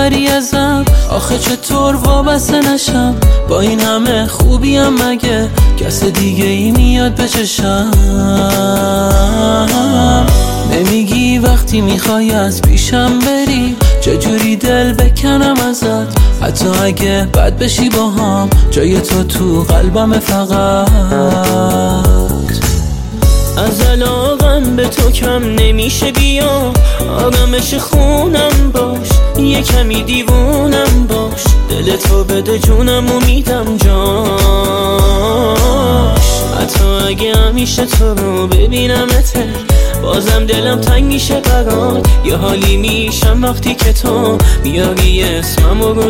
میبری ازم. آخه چطور وابسته نشم با این همه خوبیم؟ مگه کس دیگه ای میاد به چشم؟ نمیگی وقتی میخوای از پیشم بری چجوری دل بکنم ازت؟ حتی اگه بد بشی با هم جای تو قلبم فقط. از علاقم به تو کم نمیشه، بیا آرامش خونم باش، یه کمی دیوونم باش، دل تو بده جونم و میدم جاش. حتی اگه همیشه تو رو ببینمت بازم دلم تنگ میشه برات. یه حالی میشم وقتی که تو میاری اسمم رو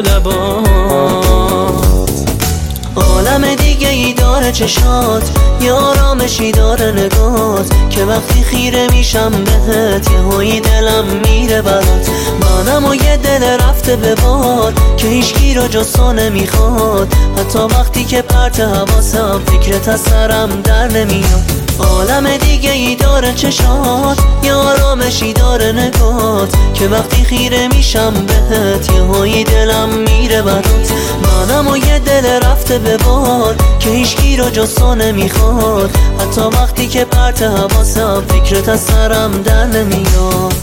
لبات. عالم دیگه ای داره چشات، یه آرامشی داره نگات، که وقتی خیره میشم بهت یه هایی دلم میره برات. منم و یه دل رفته به باد که هیچکی رو جز تو نمیخواد. حتی وقتی که پرت حواسم فکرت از سرم در نمیاد. عالم دیگه ای داره چشات، یه آرامشی داره نگات، که وقتی خیره میشم بهت یه هایی دلم میره برات. منم و یه دل رفته به باد که هیچکی رو جز تو نمیخواد. حتی وقتی که پرت حواسم فکرت از سرم در نمیاد.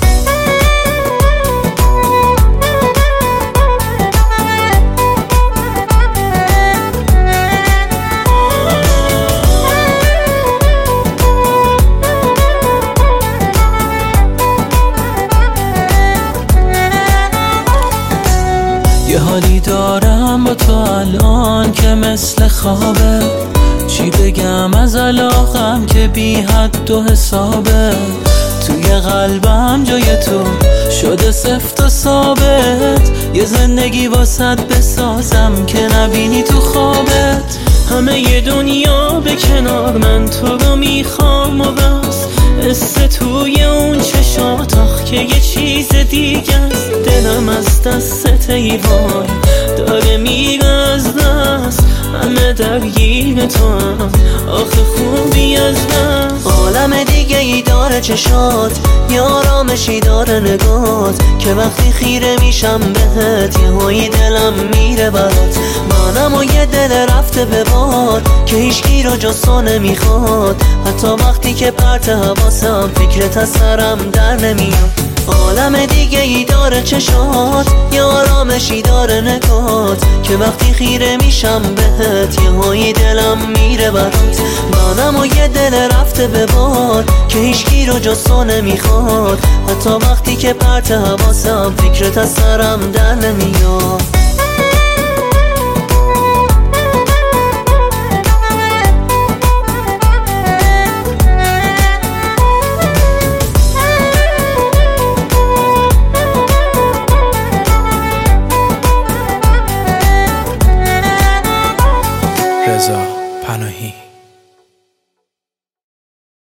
یه حالی دارم با تو الان که مثل خوابه، چی بگم از علاقم که بی حد و حسابه. توی قلبم جای تو شده سفت و ثابت، یه زندگی واسط بسازم که نبینی تو خوابت. همه ی دنیا به کنار من تو رو میخوام و بس، قصه توی اون چشات آخ که یه چیز دیگه است. دلم از دست ای وای داره میره از دست، همه درگیر تو هم آخه خوبی از دست. عالم دیگه ای داره چشات، یه آرامشی داره نگات، که وقتی خیره میشم بهت یه هایی دلم میره برات. منم و یه دل رفته به باد که هیچکی رو جز تو نمیخواد. حتی وقتی که پرت حواسم فکرت از سرم در نمیاد. عالم دیگه ای داره چشات، یه آرامشی داره نگات، که وقتی خیره میشم بهت یه هایی دلم میره برات. منم و یه دل رفته به باد که هیچکی رو جز تو نمیخواد. حتی وقتی که پرت حواسم فکرت از سرم در نمیاد.